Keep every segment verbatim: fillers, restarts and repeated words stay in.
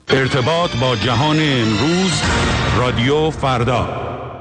ارتباط با جهان امروز، رادیو فردا.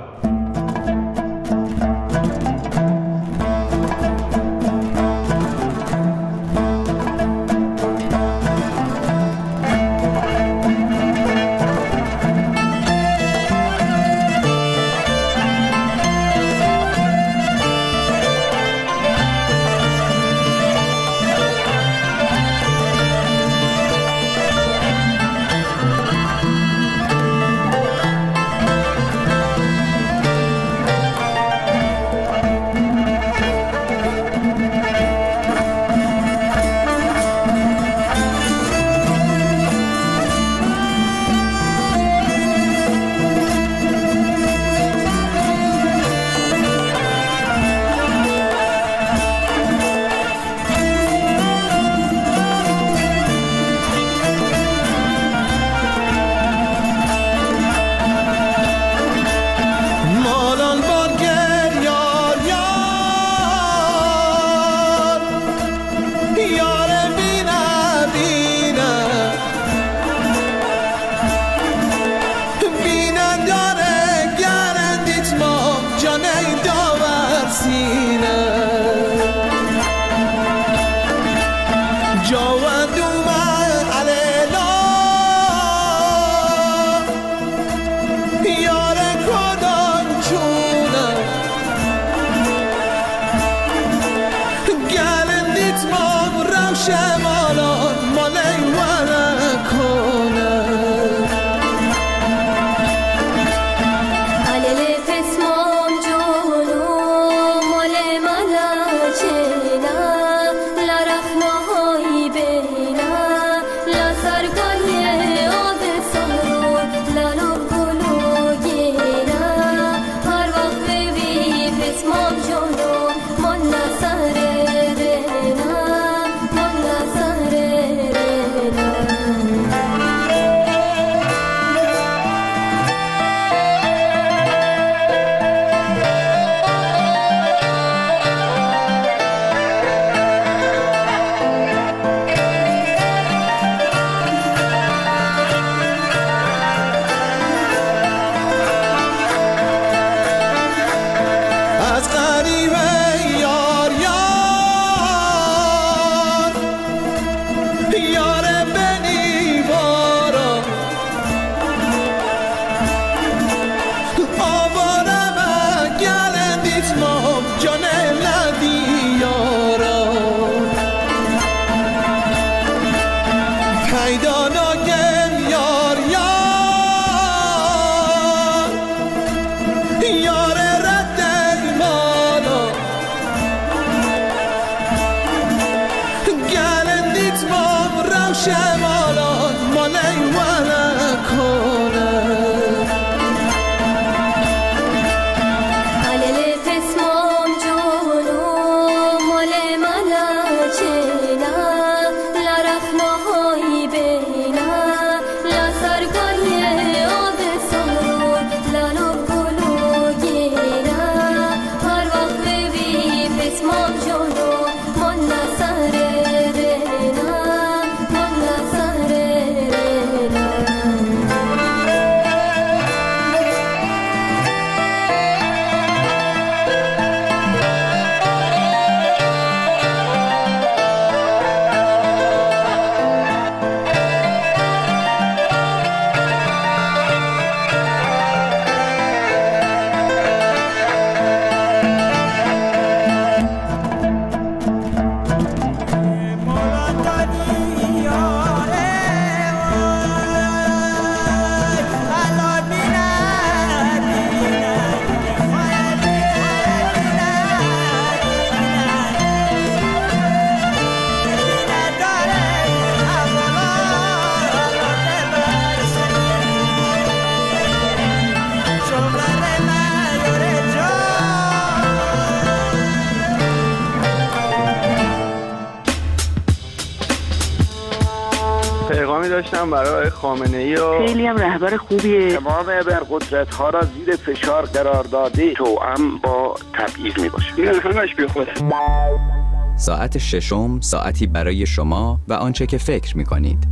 پیغامی داشتم برای خامنه‌ای و خیلی هم رهبر خوبیه. تمام ابرقدرت ها را زیر فشار قرار داده توأم با تبعیض میباشه. این همش بی خوده. ساعت ششم، ساعتی برای شما و آنچه که فکر میکنید.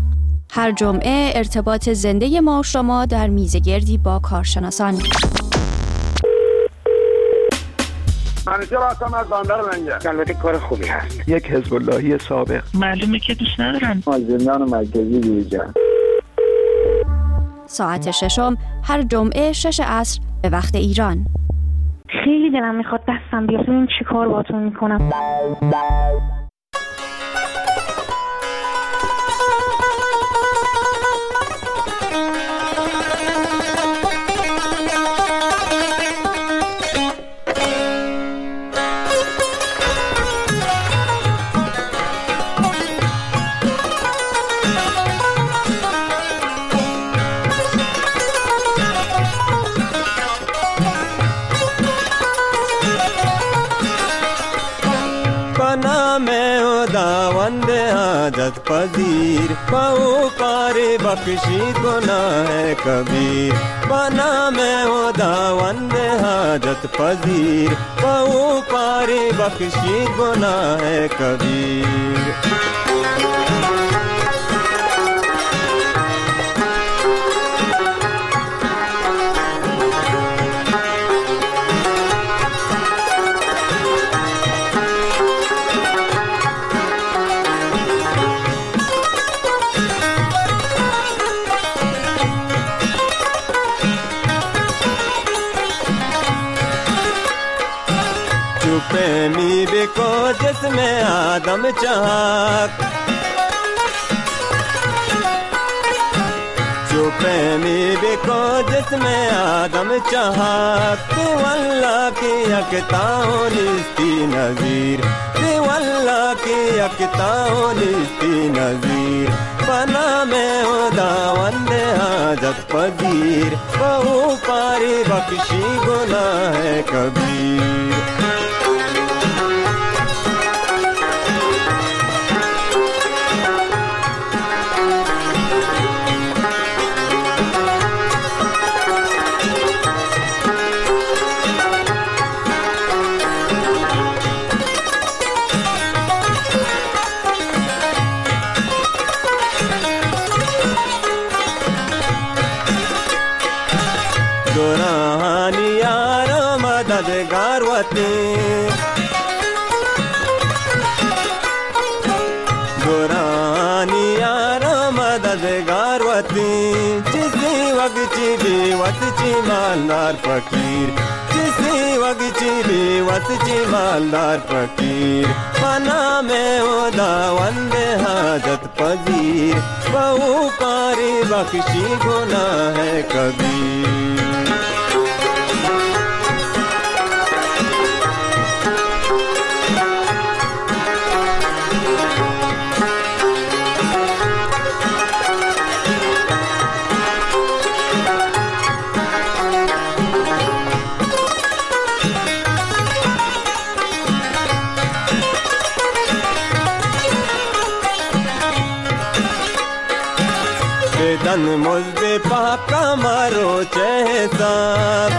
هر جمعه ارتباط زنده ما و شما در میزگردی با کارشناسان. منیجر هستم از بندر لنگر. البته کار خوبی هست. یک حزب اللهی سابق. معلومه که دوست ندارم. از زندان مرکزی بیرون. ساعت ششم هر جمعه شش عصر به وقت ایران. خیلی دلم میخواد دستم بیاد ببینم چی کار باهاتون میکنم. हाजत पजीर पाओ पारे बख्शी गुनाह कबीर बना मैं हो दावंद हाजत पजीर पाओ पारे बख्शी गुनाह कबीर प्रेमी बिको जिसमें आदम चाहत जो प्रेमी बिको जिसमें आदम चाहत वल्लाह की यकताओ निस्ती नज़ीर वल्लाह की यकताओ निस्ती नज़ीर बना में हो दावंद हाजत पजीर बहु पारी बख्शी गुनाह कबीर गोरानी यार मददगार वती जिसी वगची बेवत ची मालदार फकीर जिसी वगची बेवत ची मालदार फकीर बना में हो दावंद हाजत पजीर बहु पारी बख्शी गुनाह कबीर दन मुझ पाका मारो चेहसाब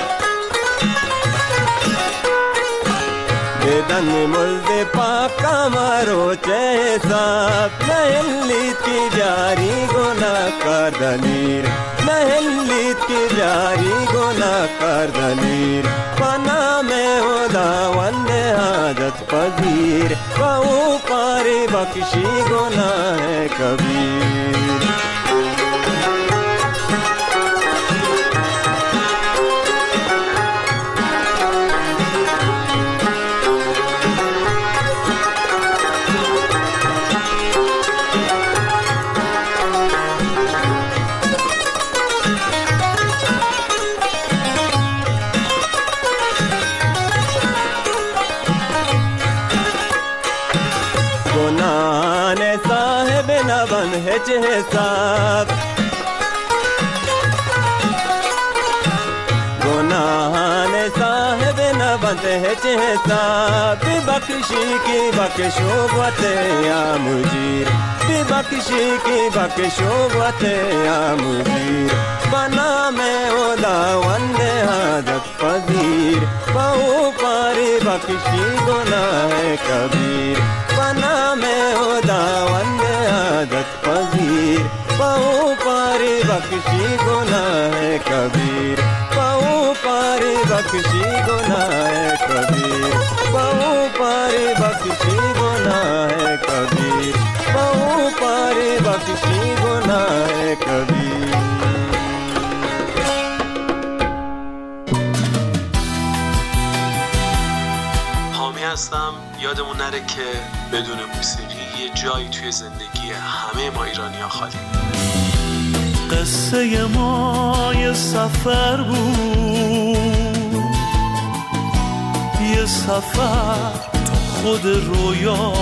बेदन मुझ पाका मारो चेहसाब महल्लीत की जारी गुना कर दलीर महल्लीत की जारी गुना कर दलीर पना में हो दावंद हाजत पजीर बहु पारी बख्शी गुनाह कबीर हिसाब गुनाहान साहिब न बंद है हिसाब बख्शी की बख्शो वते या मुजीर बख्शी की बख्शो वते या मुजीर बना में हो दावंद हाजत पजीर बहु पारी बख्शी गुनाह कबीर बना में हो दावंद हाजत पजीर पारी बख्शी गुनाह कबीर, पाओ पारी बख्शी गुनाह कबीर, पाओ पारी बख्शी गुनाह कबीर, पाओ पारी बख्शी गुनाह कबीर. هستم. یادمون نره که بدون موسیقی یه جایی توی زندگی همه ما ایرانی‌ها خالی. قصه ما یه سفر بود، یه سفر تو خود رویا،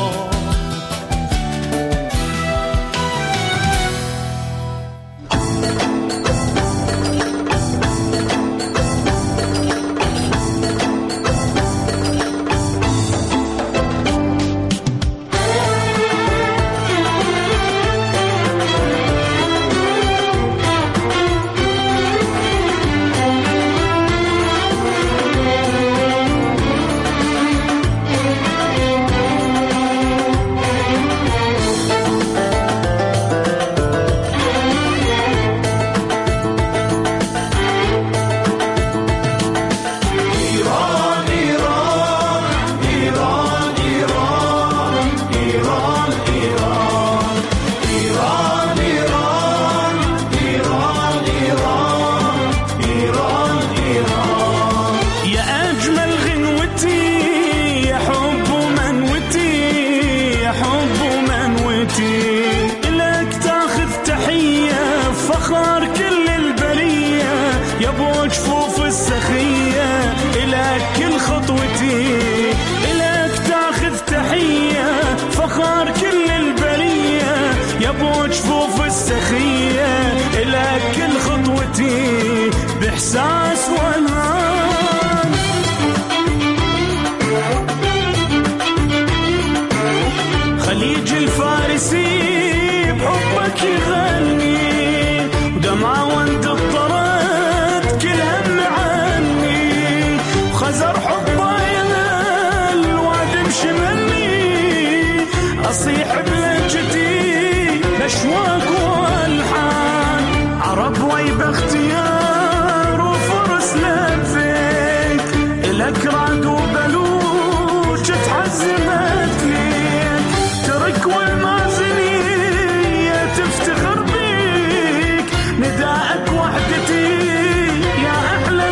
بإحساس وألهام. خليج الفارسي بحبك يغني، ودمعة وانت اضطرت كل هم عني، وخزر حبه ينال الوادم شملني، أصيح بلهجتي بأشواق والحان، عرب ويب اختيار وفرس لفيك، إلك رعد وبلوج تحزمت ليك، ترك والمازنية تفتخر بيك، نداءك وحدتي يا أحلى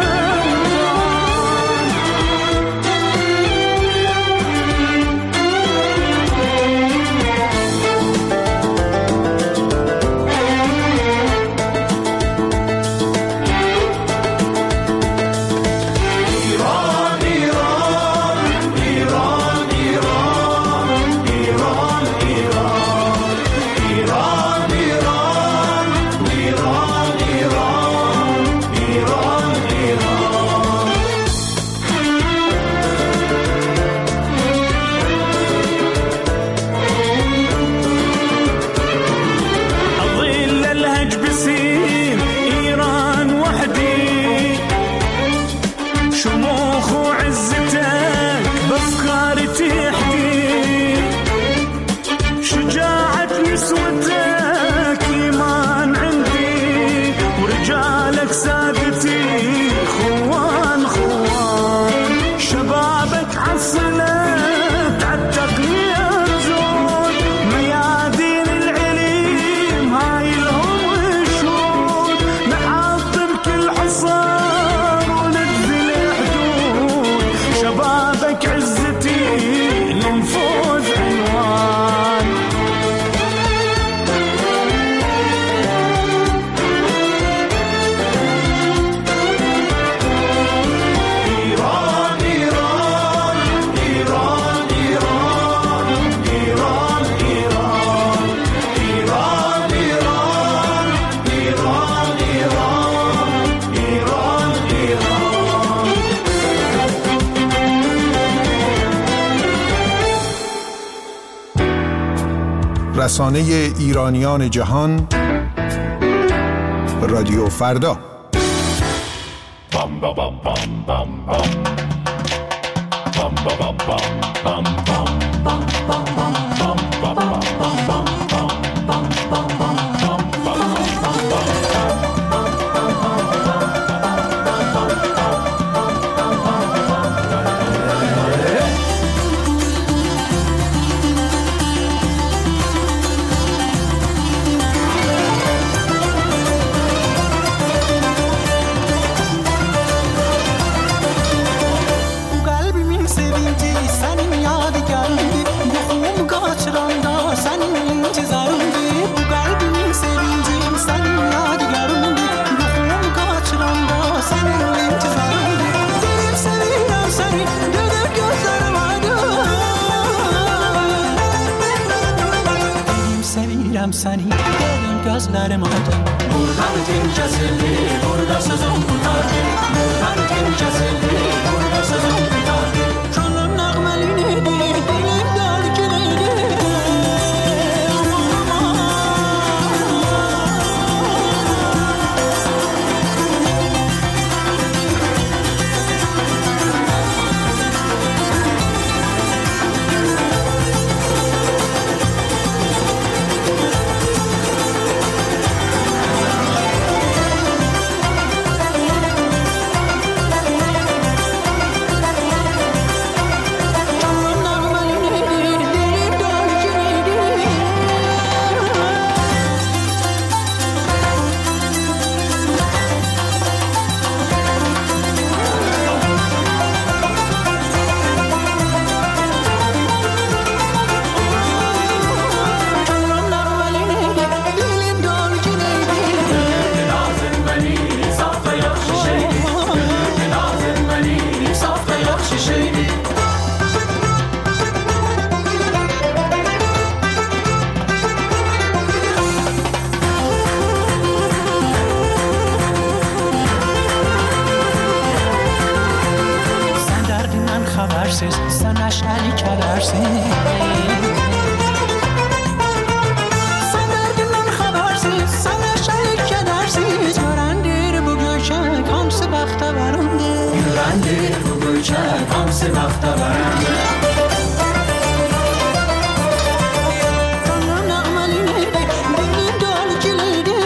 رسانه ایرانیان جهان، رادیو فردا. səni Gəlin gözlərim aydın Buradan din kəsildi, burada sözüm qutardı Buradan din kəsildi, burada sözüm qutardı Könlüm nəğməliydi, dilim dəlginiydi Sen neşeli kedersin Sen derdinden habersiz Sen neşeli kedersiz Görendir bu göçek Hamsi bakta varındır Görendir bu göçek Hamsi bakta varındır Gönlüm nəğməliydi Dilim dölgülüydü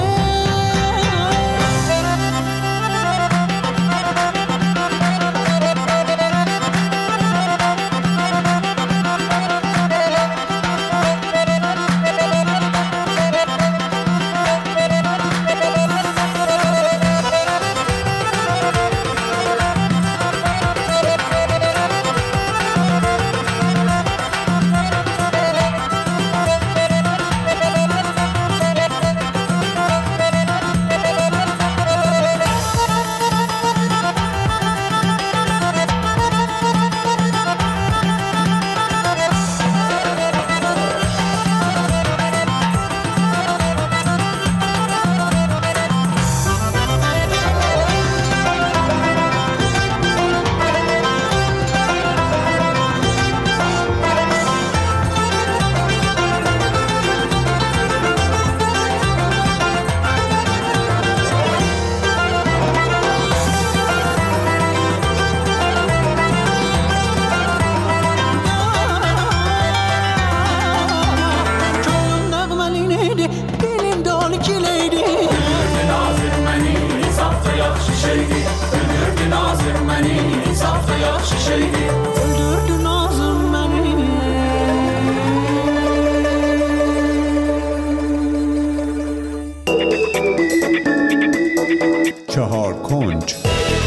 چهار کنج.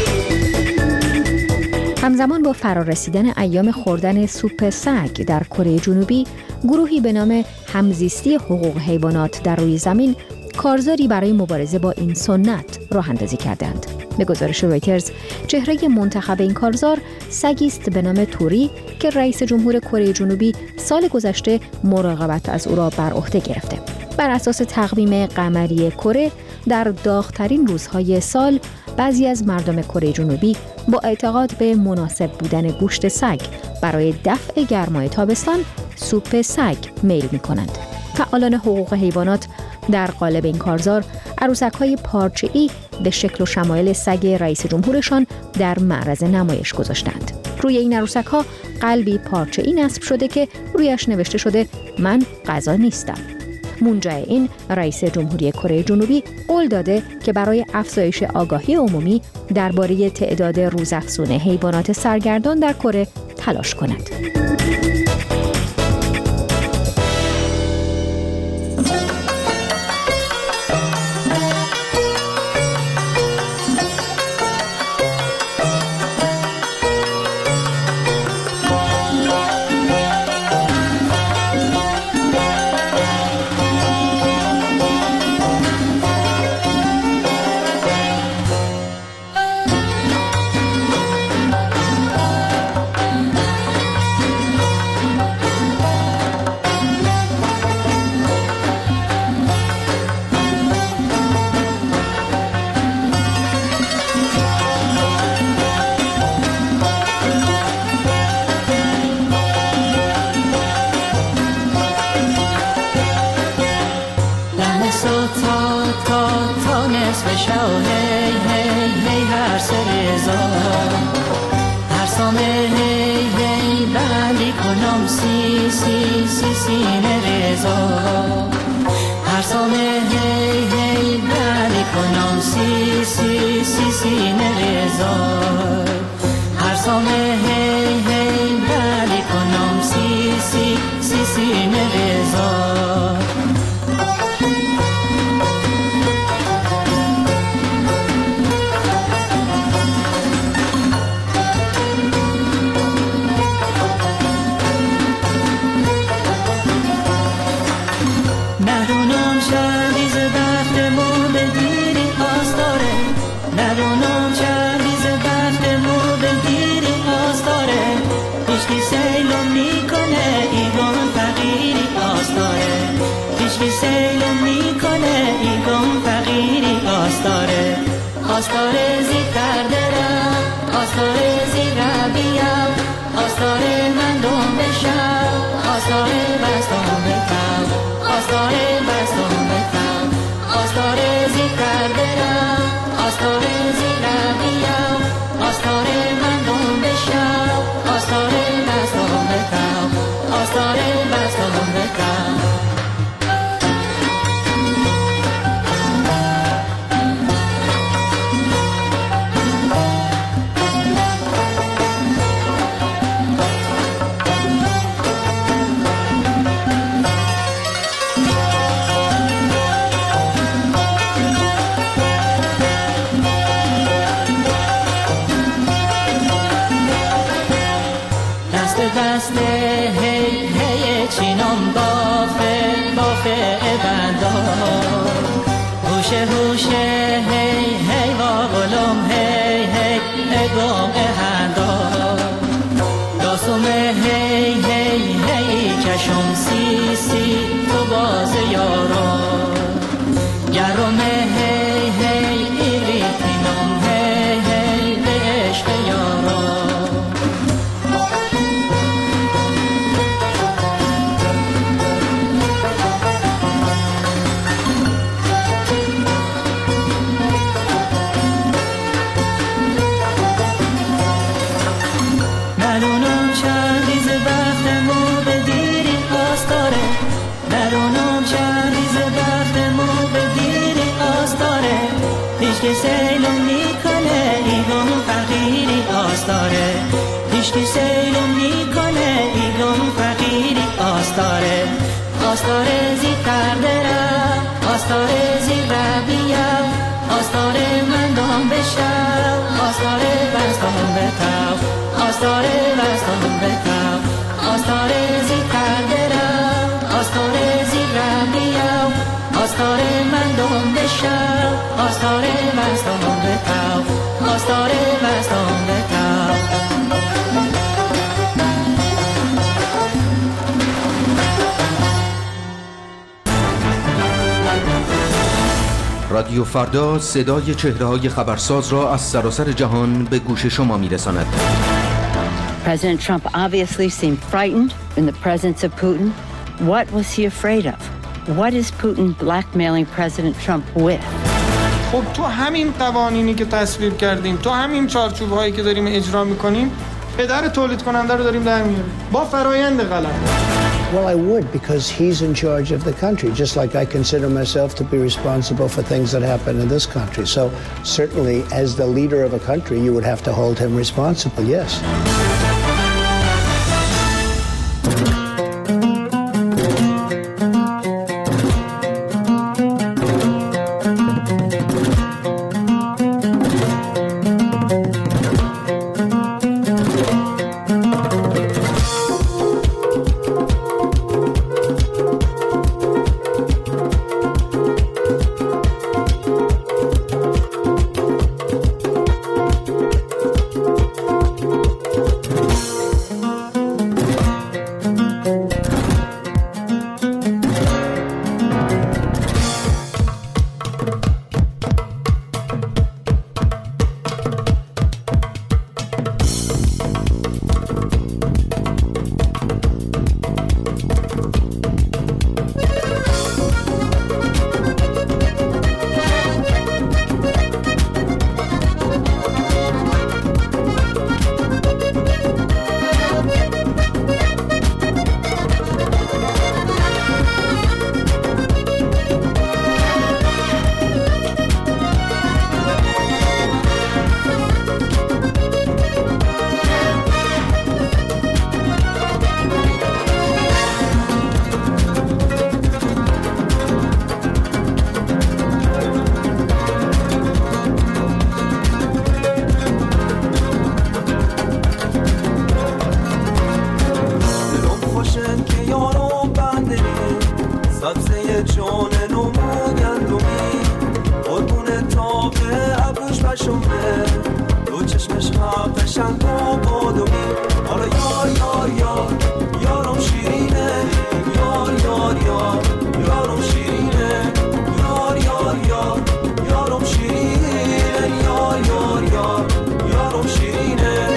همزمان با فرارسیدن ایام خوردن سوپ سگ در کره جنوبی، گروهی به نام همزیستی حقوق حیوانات در روی زمین کارزاری برای مبارزه با این سنت راه اندازی کردند. به گزارش رویترز، چهره منتخب این کارزار سگی است به نام توری که رئیس جمهور کره جنوبی سال گذشته مراقبت از او را بر عهده گرفته. بر اساس تقویم قمری کره، در داغ‌ترین روزهای سال بعضی از مردم کره جنوبی با اعتقاد به مناسب بودن گوشت سگ برای دفع گرمای تابستان سوپ سگ میل می‌کنند. فعالان حقوق حیوانات در قالب این کارزار عروسک‌های پارچه‌ای به شکل و شمایل سگ رئیس جمهورشان در معرض نمایش گذاشتند. روی این عروسک‌ها قلبی پارچه‌ای نصب شده که رویش نوشته شده من غذا نیستم. منجع این، رئیس جمهوری کره جنوبی قول داده که برای افزایش آگاهی عمومی درباره تعداد روزافزون حیوانات سرگردان در کره تلاش کند. تا تا تا نصف شب هی هی هی هر سه رضا هر سامه هی هی بندی کنم سی سی سی سینه رضا هر سامه هی هی بندی کنم سی سی سی سینه رضا هر سامه هی هی بندی کنم سی سی سی سینه رضا آستاره آستاره زی کردرم آستاره زی ربیم آستاره من دوم بشم آستاره بستم بکم آستاره بستم بکم آستاره زی کردرم آستاره زی ربیم آستاره من دوم بشم آستاره بستم بکم آستاره بستم بکم هوشه هوشه هی هی واقلم هی هی اگم اهندا داسومه هی هی هی چشم سی سی تو باز یارا گرمه هی هی ایریتینم هی هی به عشق یارا هیچ سیلم میکنه ایگم فقیری آستاره هیچ سیلم میکنه ایگم فقیری آستاره آستاره زی کردرم آستاره زی ربیم آستاره من دام بشم آستاره بستم بکم آستاره بستم بکم آستاره زی کردرم آستاره زی ربیم آستاره من دام بشم آستاره بستم بکم آستاره بستم بکم رادیو فردا صدای چهره‌های خبرساز را از سراسر جهان به گوش شما می‌رساند. President Trump obviously seemed frightened in the presence of Putin. What was he afraid of? What is Putin blackmailing President Trump with? خب تو همین قوانینی که تصویب کردیم، تو همین چارچوب‌هایی که داریم اجرا می‌کنیم، پدر تولید کننده رو داریم در میاریم با فرایند غلط. Well, I would, because he's in charge of the country, just like I consider myself to be responsible for things that happen in this country. So certainly, as the leader of a country, you would have to hold him responsible, yes. شمه دو چشمش ها قشنگ و بادومی حالا یار یار یار یارم شیرینه یار یار یار یارم شیرینه یار یار یار یارم شیرینه یار یار یار یارم شیرینه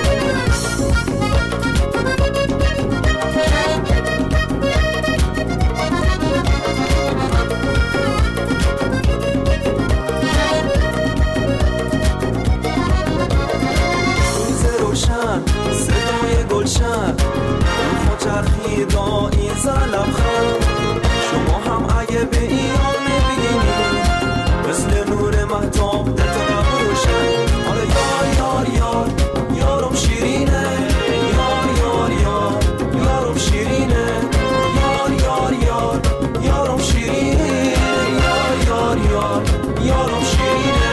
صدای گلشن خود چرخید با این زلم خند شما هم اگه به ایران نبینید مثل نور مهتاب در طرف روشن حالا یار یار یار یارم شیرینه یار یار یار یارم شیرینه یار یار یار یارم شیرینه یار یار یار یارم شیرینه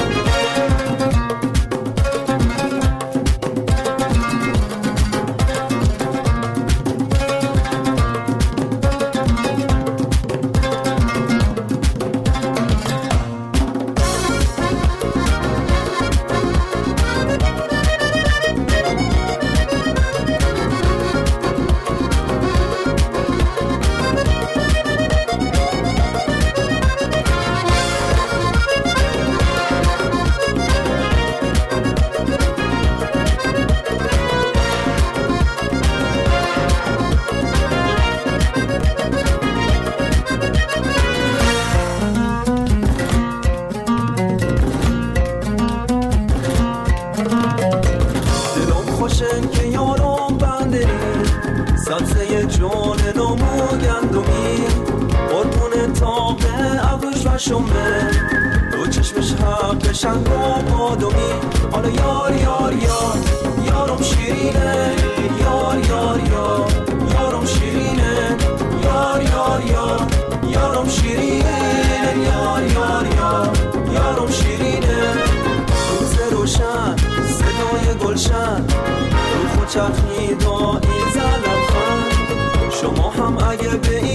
شمه دو چشمش حق قشنگ و بادومی حالا یار یار یار یارم شیرینه یار یار یار یارم شیرینه یار یار یار یارم شیرینه یار یار یار یارم شیرینه روز روشن صدای گلشن رو خود چرخید و این زلم خند شما هم اگه به